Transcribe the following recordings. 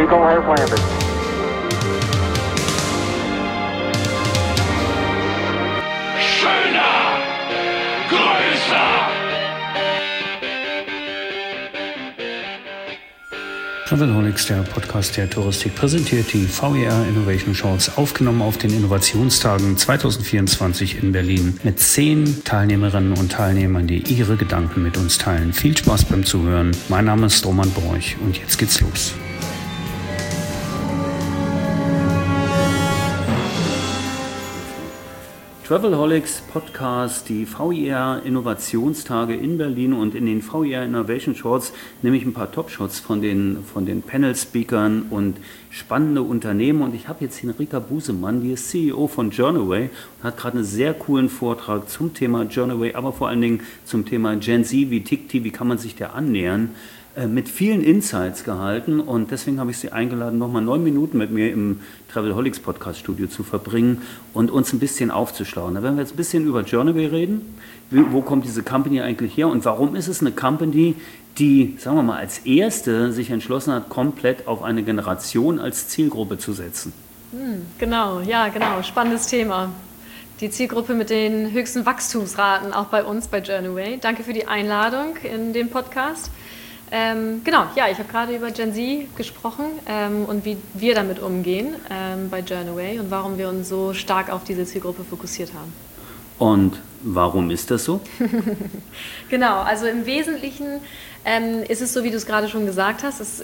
Eagle has landed. Schöner, größer. Travelholics, der Podcast der Touristik, präsentiert die VER Innovation Shorts, aufgenommen auf den Innovationstagen 2024 in Berlin mit 10 Teilnehmerinnen und Teilnehmern, die ihre Gedanken mit uns teilen. Viel Spaß beim Zuhören. Mein Name ist Roman Borch und jetzt geht's los. Travelholics Podcast, die VER Innovationstage in Berlin, und in den VER Innovation Shorts nehme ich ein paar Top-Shots von den Panel-Speakern und spannende Unternehmen. Und ich habe jetzt Henrika Busemann, die ist CEO von Journaway und hat gerade einen sehr coolen Vortrag zum Thema Journaway, aber vor allen Dingen zum Thema Gen Z, wie tickt die, wie kann man sich der annähern, mit vielen Insights gehalten, und deswegen habe ich Sie eingeladen, nochmal 9 Minuten mit mir im Travelholics Podcast Studio zu verbringen und uns ein bisschen aufzuschlauen. Da werden wir jetzt ein bisschen über Journaway reden. Wo kommt diese Company eigentlich her und warum ist es eine Company, die, sagen wir mal, als erste sich entschlossen hat, komplett auf eine Generation als Zielgruppe zu setzen? Genau, spannendes Thema. Die Zielgruppe mit den höchsten Wachstumsraten, auch bei uns, bei Journaway. Danke für die Einladung in den Podcast. Ich habe gerade über Gen Z gesprochen und wie wir damit umgehen bei Journaway und warum wir uns so stark auf diese Zielgruppe fokussiert haben. Und warum ist das so? Genau, also im Wesentlichen ist es so, wie du es gerade schon gesagt hast, dass,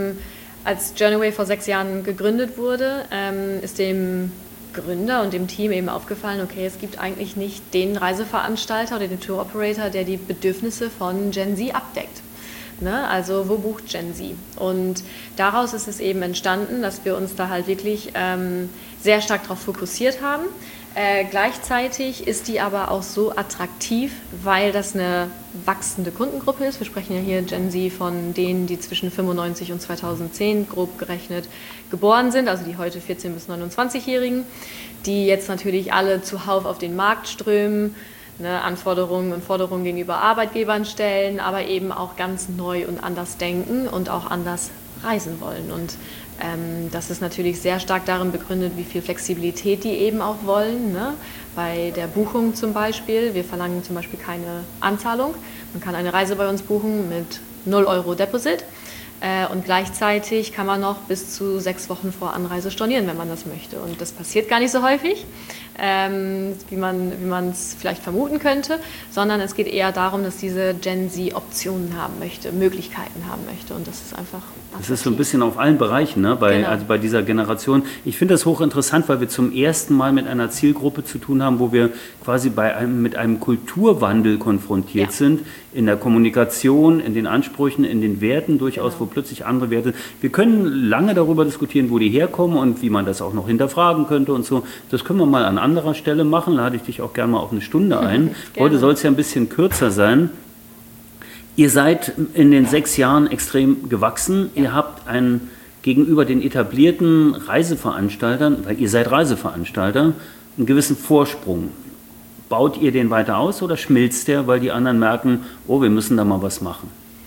als Journaway vor 6 Jahren gegründet wurde, ist dem Gründer und dem Team eben aufgefallen, okay, es gibt eigentlich nicht den Reiseveranstalter oder den Tour-Operator, der die Bedürfnisse von Gen Z abdeckt. Also wo bucht Gen Z? Und daraus ist es eben entstanden, dass wir uns da halt wirklich sehr stark darauf fokussiert haben. Gleichzeitig ist die aber auch so attraktiv, weil das eine wachsende Kundengruppe ist. Wir sprechen ja hier Gen Z von denen, die zwischen 95 und 2010 grob gerechnet geboren sind, also die heute 14- bis 29-Jährigen, die jetzt natürlich alle zuhauf auf den Markt strömen, Anforderungen und Forderungen gegenüber Arbeitgebern stellen, aber eben auch ganz neu und anders denken und auch anders reisen wollen. Und das ist natürlich sehr stark darin begründet, wie viel Flexibilität die eben auch wollen. Bei der Buchung zum Beispiel, wir verlangen zum Beispiel keine Anzahlung. Man kann eine Reise bei uns buchen mit 0 € Deposit. Und gleichzeitig kann man noch bis zu 6 Wochen vor Anreise stornieren, wenn man das möchte. Und das passiert gar nicht so häufig, wie man es vielleicht vermuten könnte, sondern es geht eher darum, dass diese Gen Z Optionen haben möchte, Möglichkeiten haben möchte. Und das ist einfach attraktiv. Das ist so ein bisschen auf allen Bereichen, also bei dieser Generation. Ich finde das hochinteressant, weil wir zum ersten Mal mit einer Zielgruppe zu tun haben, wo wir quasi mit einem Kulturwandel konfrontiert sind, in der Kommunikation, in den Ansprüchen, in den Werten durchaus, wo plötzlich andere Werte. Wir können lange darüber diskutieren, wo die herkommen und wie man das auch noch hinterfragen könnte und so. Das können wir mal an anderer Stelle machen. Lade ich dich auch gerne mal auf eine Stunde ein. Heute soll es ja ein bisschen kürzer sein. Ihr seid in den 6 Jahren extrem gewachsen. Ja. Ihr habt gegenüber den etablierten Reiseveranstaltern, weil ihr seid Reiseveranstalter, einen gewissen Vorsprung. Baut ihr den weiter aus oder schmilzt der, weil die anderen merken, oh, wir müssen da mal was machen?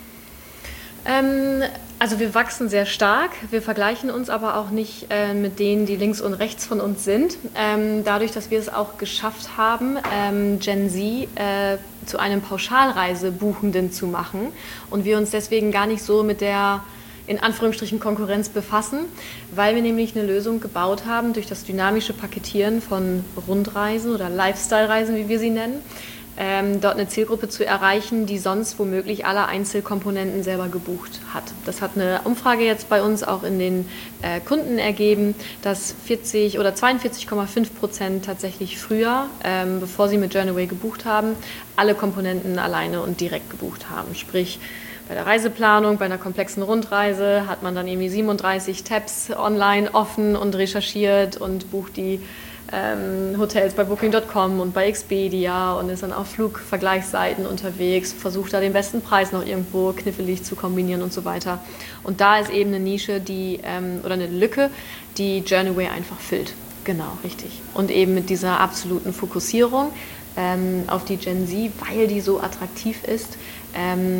Also wir wachsen sehr stark, wir vergleichen uns aber auch nicht mit denen, die links und rechts von uns sind. Dadurch, dass wir es auch geschafft haben, Gen Z zu einem Pauschalreisebuchenden zu machen und wir uns deswegen gar nicht so mit der in Anführungsstrichen Konkurrenz befassen, weil wir nämlich eine Lösung gebaut haben durch das dynamische Paketieren von Rundreisen oder Lifestyle-Reisen, wie wir sie nennen, dort eine Zielgruppe zu erreichen, die sonst womöglich alle Einzelkomponenten selber gebucht hat. Das hat eine Umfrage jetzt bei uns auch in den Kunden ergeben, dass 40 oder 42,5% tatsächlich früher, bevor sie mit Journaway gebucht haben, alle Komponenten alleine und direkt gebucht haben. Sprich, bei der Reiseplanung, bei einer komplexen Rundreise hat man dann irgendwie 37 Tabs online offen und recherchiert und bucht die Hotels bei Booking.com und bei Expedia und ist dann auf Flugvergleichsseiten unterwegs, versucht da den besten Preis noch irgendwo knifflig zu kombinieren und so weiter. Und da ist eben eine Nische, oder eine Lücke, die Journaway einfach füllt. Genau, richtig. Und eben mit dieser absoluten Fokussierung auf die Gen Z, weil die so attraktiv ist,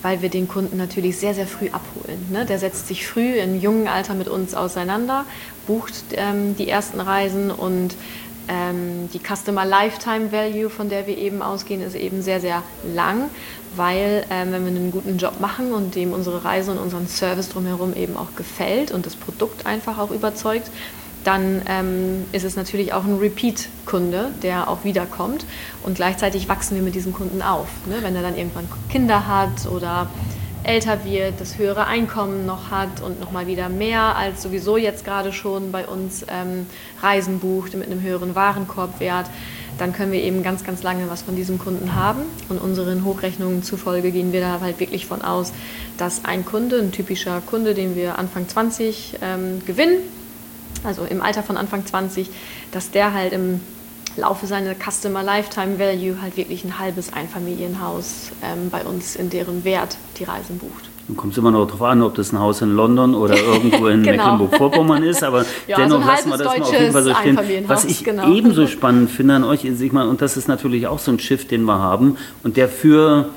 weil wir den Kunden natürlich sehr, sehr früh abholen. Ne? Der setzt sich früh im jungen Alter mit uns auseinander, bucht die ersten Reisen und die Customer Lifetime Value, von der wir eben ausgehen, ist eben sehr, sehr lang, weil wenn wir einen guten Job machen und dem unsere Reise und unseren Service drumherum eben auch gefällt und das Produkt einfach auch überzeugt, dann ist es natürlich auch ein Repeat-Kunde, der auch wiederkommt und gleichzeitig wachsen wir mit diesem Kunden auf. Ne? Wenn er dann irgendwann Kinder hat oder älter wird, das höhere Einkommen noch hat und nochmal wieder mehr als sowieso jetzt gerade schon bei uns Reisen bucht mit einem höheren Warenkorbwert, dann können wir eben ganz, ganz lange was von diesem Kunden haben. Und unseren Hochrechnungen zufolge gehen wir da halt wirklich von aus, dass ein Kunde, ein typischer Kunde, den wir Anfang 20 gewinnen, also im Alter von Anfang 20, dass der halt im Laufe seiner Customer Lifetime Value halt wirklich ein halbes Einfamilienhaus bei uns in deren Wert die Reisen bucht. Du kommst immer noch darauf an, ob das ein Haus in London oder irgendwo in genau. Mecklenburg-Vorpommern ist, aber ja, dennoch so lassen wir das mal auf jeden Fall so stehen. Was ich ebenso spannend finde an euch, und das ist natürlich auch so ein Shift, den wir haben und der für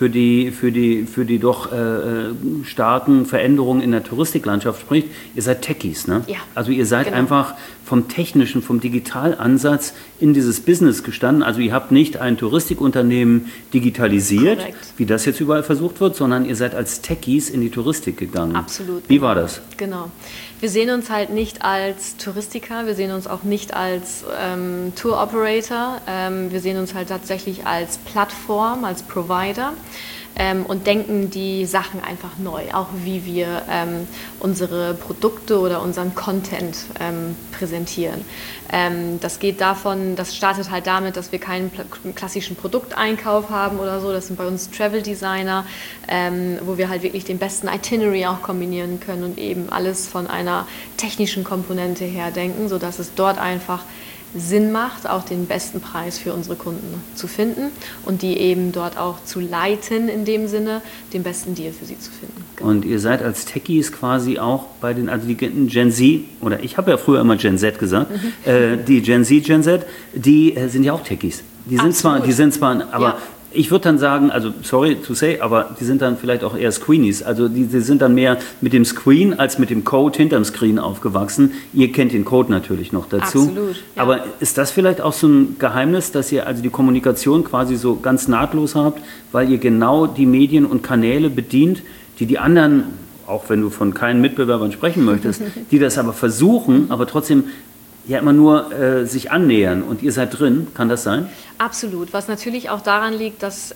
die doch starken Veränderungen in der Touristiklandschaft spricht, ihr seid Techies, ne? Ja, also ihr seid einfach vom technischen, vom Digitalansatz in dieses Business gestanden. Also ihr habt nicht ein Touristikunternehmen digitalisiert, wie das jetzt überall versucht wird, sondern ihr seid als Techies in die Touristik gegangen. Absolut. Wie war das? Genau. Wir sehen uns halt nicht als Touristiker, wir sehen uns auch nicht als Tour-Operator, wir sehen uns halt tatsächlich als Plattform, als Provider. Und denken die Sachen einfach neu, auch wie wir unsere Produkte oder unseren Content präsentieren. Das startet halt damit, dass wir keinen klassischen Produkteinkauf haben oder so. Das sind bei uns Travel Designer, wo wir halt wirklich den besten Itinerary auch kombinieren können und eben alles von einer technischen Komponente her denken, sodass es dort einfach Sinn macht, auch den besten Preis für unsere Kunden zu finden und die eben dort auch zu leiten, in dem Sinne, den besten Deal für sie zu finden. Genau. Und ihr seid als Techies quasi auch bei den, also die Gen Z, oder ich habe ja früher immer Gen Z gesagt, die Gen Z, die sind ja auch Techies. Die sind zwar, aber ja. Ich würde dann sagen, also sorry to say, aber die sind dann vielleicht auch eher Screenies. Also die sind dann mehr mit dem Screen als mit dem Code hinterm Screen aufgewachsen. Ihr kennt den Code natürlich noch dazu. Absolut, ja. Aber ist das vielleicht auch so ein Geheimnis, dass ihr also die Kommunikation quasi so ganz nahtlos habt, weil ihr genau die Medien und Kanäle bedient, die anderen, auch wenn du von keinen Mitbewerbern sprechen möchtest, die das aber versuchen, aber trotzdem ja immer nur sich annähern und ihr seid drin, kann das sein? Absolut, was natürlich auch daran liegt, dass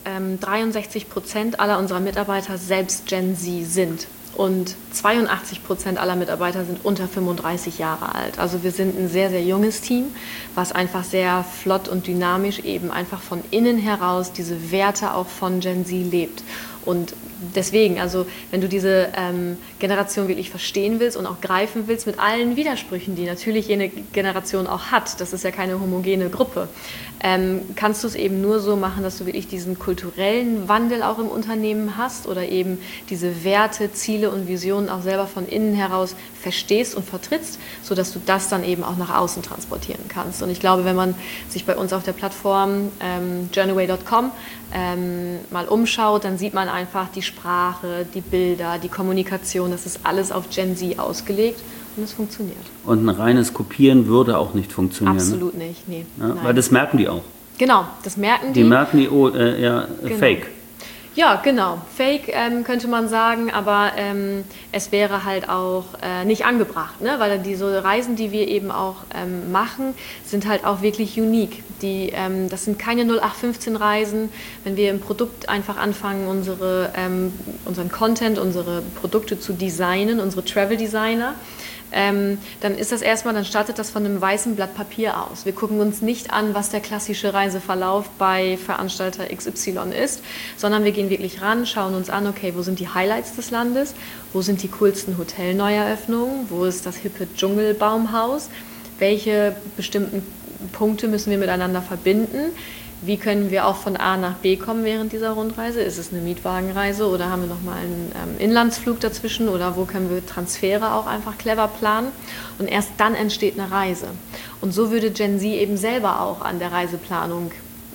63% aller unserer Mitarbeiter selbst Gen Z sind und 82% aller Mitarbeiter sind unter 35 Jahre alt. Also wir sind ein sehr, sehr junges Team, was einfach sehr flott und dynamisch eben einfach von innen heraus diese Werte auch von Gen Z lebt. Und deswegen, also wenn du diese Generation wirklich verstehen willst und auch greifen willst mit allen Widersprüchen, die natürlich jene Generation auch hat, das ist ja keine homogene Gruppe, kannst du es eben nur so machen, dass du wirklich diesen kulturellen Wandel auch im Unternehmen hast oder eben diese Werte, Ziele und Visionen auch selber von innen heraus verstehst und vertrittst, sodass du das dann eben auch nach außen transportieren kannst. Und ich glaube, wenn man sich bei uns auf der Plattform journeyWay.com mal umschaut, dann sieht man einfach die Sprache, die Bilder, die Kommunikation, das ist alles auf Gen Z ausgelegt und es funktioniert. Und ein reines Kopieren würde auch nicht funktionieren? Absolut nicht, nee. Ja, weil das merken die auch? Genau, das merken die. Die merken die, genau. Fake. Ja, genau. Fake könnte man sagen, aber es wäre halt auch nicht angebracht, ne? Weil diese Reisen, die wir eben auch machen, sind halt auch wirklich unique. Das sind keine 0815-Reisen. Wenn wir im Produkt einfach anfangen, unseren Content, unsere Produkte zu designen, unsere Travel Designer, dann ist das erstmal, dann startet das von einem weißen Blatt Papier aus. Wir gucken uns nicht an, was der klassische Reiseverlauf bei Veranstalter XY ist, sondern wir gehen wirklich ran, schauen uns an, okay, wo sind die Highlights des Landes, wo sind die coolsten Hotelneueröffnungen, wo ist das hippe Dschungelbaumhaus, welche bestimmten Punkte müssen wir miteinander verbinden. Wie können wir auch von A nach B kommen während dieser Rundreise? Ist es eine Mietwagenreise oder haben wir nochmal einen Inlandsflug dazwischen oder wo können wir Transfere auch einfach clever planen? Und erst dann entsteht eine Reise. Und so würde Gen Z eben selber auch an der Reiseplanung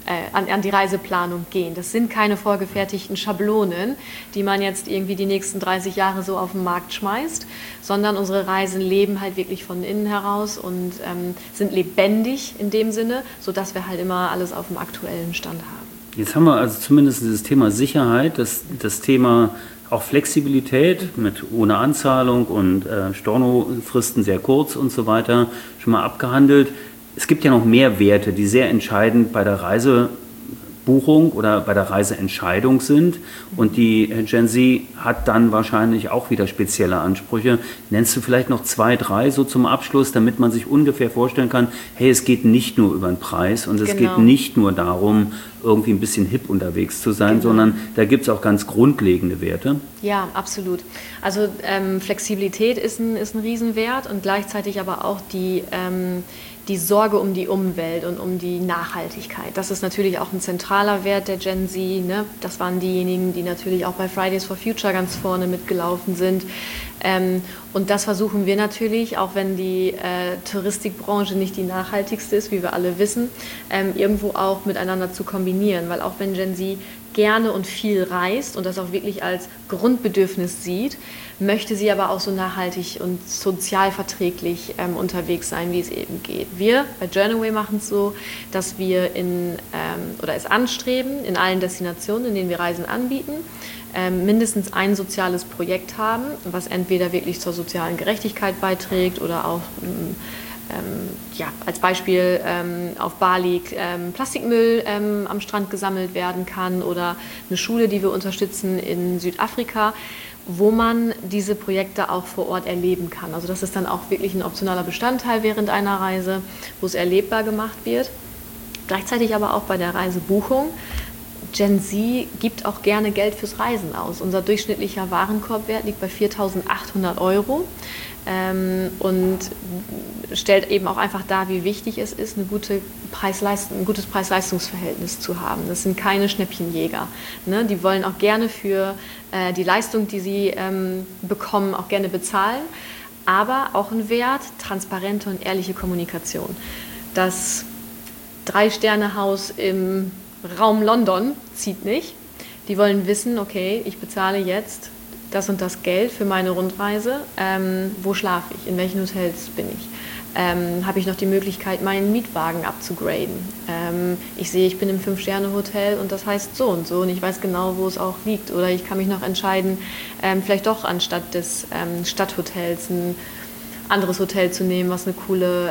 an die Reiseplanung gehen. Das sind keine vorgefertigten Schablonen, die man jetzt irgendwie die nächsten 30 Jahre so auf den Markt schmeißt, sondern unsere Reisen leben halt wirklich von innen heraus und sind lebendig in dem Sinne, sodass wir halt immer alles auf dem aktuellen Stand haben. Jetzt haben wir also zumindest dieses Thema Sicherheit, das Thema auch Flexibilität ohne Anzahlung und Stornofristen sehr kurz und so weiter schon mal abgehandelt. Es gibt ja noch mehr Werte, die sehr entscheidend bei der Reisebuchung oder bei der Reiseentscheidung sind. Und die Gen Z hat dann wahrscheinlich auch wieder spezielle Ansprüche. Nennst du vielleicht noch 2, 3 so zum Abschluss, damit man sich ungefähr vorstellen kann, hey, es geht nicht nur über den Preis und es geht nicht nur darum, irgendwie ein bisschen hip unterwegs zu sein, sondern da gibt es auch ganz grundlegende Werte. Ja, absolut. Also Flexibilität ist ein Riesenwert und gleichzeitig aber auch die Sorge um die Umwelt und um die Nachhaltigkeit. Das ist natürlich auch ein zentraler Wert der Gen Z. Ne? Das waren diejenigen, die natürlich auch bei Fridays for Future ganz vorne mitgelaufen sind. Und das versuchen wir natürlich, auch wenn die Touristikbranche nicht die nachhaltigste ist, wie wir alle wissen, irgendwo auch miteinander zu kombinieren. Weil auch wenn Gen Z gerne und viel reist und das auch wirklich als Grundbedürfnis sieht, möchte sie aber auch so nachhaltig und sozialverträglich unterwegs sein, wie es eben geht. Wir bei Journaway machen es so, dass wir es anstreben, in allen Destinationen, in denen wir Reisen anbieten, mindestens ein soziales Projekt haben, was entweder wirklich zur sozialen Gerechtigkeit beiträgt oder auch als Beispiel auf Bali Plastikmüll am Strand gesammelt werden kann oder eine Schule, die wir unterstützen in Südafrika, wo man diese Projekte auch vor Ort erleben kann. Also das ist dann auch wirklich ein optionaler Bestandteil während einer Reise, wo es erlebbar gemacht wird. Gleichzeitig aber auch bei der Reisebuchung. Gen Z gibt auch gerne Geld fürs Reisen aus. Unser durchschnittlicher Warenkorbwert liegt bei 4.800 € und stellt eben auch einfach dar, wie wichtig es ist, ein gutes Preis-Leistungs-Verhältnis zu haben. Das sind keine Schnäppchenjäger. Ne? Die wollen auch gerne für die Leistung, die sie bekommen, auch gerne bezahlen. Aber auch ein Wert, transparente und ehrliche Kommunikation. Das 3-Sterne-Haus im Raum London zieht nicht. Die wollen wissen, okay, ich bezahle jetzt das und das Geld für meine Rundreise. Wo schlafe ich? In welchen Hotels bin ich? Habe ich noch die Möglichkeit, meinen Mietwagen abzugraden? Ich sehe, ich bin im 5-Sterne-Hotel und das heißt so und ich weiß genau, wo es auch liegt. Oder ich kann mich noch entscheiden, vielleicht doch anstatt des Stadthotels ein anderes Hotel zu nehmen, was eine coole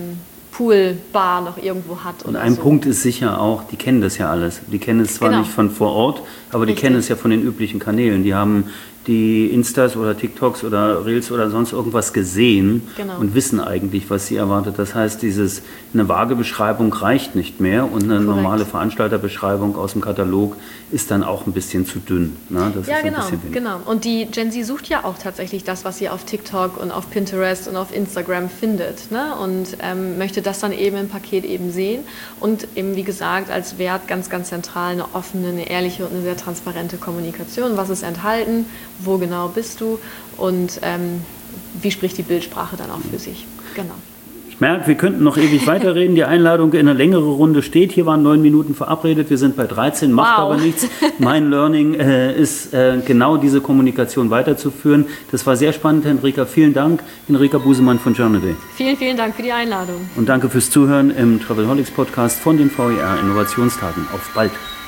Poolbar noch irgendwo hat. Und ein Punkt ist sicher auch, die kennen das ja alles. Die kennen es zwar nicht von vor Ort, aber die kennen es ja von den üblichen Kanälen. Die haben die Instas oder TikToks oder Reels oder sonst irgendwas gesehen und wissen eigentlich, was sie erwartet. Das heißt, eine vage Beschreibung reicht nicht mehr und eine normale Veranstalterbeschreibung aus dem Katalog ist dann auch ein bisschen zu dünn. Ne? Das ist genau. Und die Gen Z sucht ja auch tatsächlich das, was sie auf TikTok und auf Pinterest und auf Instagram findet, ne? Und möchte das dann eben im Paket eben sehen und eben, wie gesagt, als Wert ganz, ganz zentral eine offene, eine ehrliche und eine sehr transparente Kommunikation. Was ist enthalten? Wo genau bist du und wie spricht die Bildsprache dann auch für sich. Genau. Ich merke, wir könnten noch ewig weiterreden. Die Einladung in eine längere Runde steht. Hier waren 9 Minuten verabredet. Wir sind bei 13, macht aber nichts. Mein Learning ist, genau diese Kommunikation weiterzuführen. Das war sehr spannend, Henrika. Vielen Dank. Henrika Busemann von Journaway. Vielen, vielen Dank für die Einladung. Und danke fürs Zuhören im Travelholics Podcast von den VER Innovationstagen. Auf bald.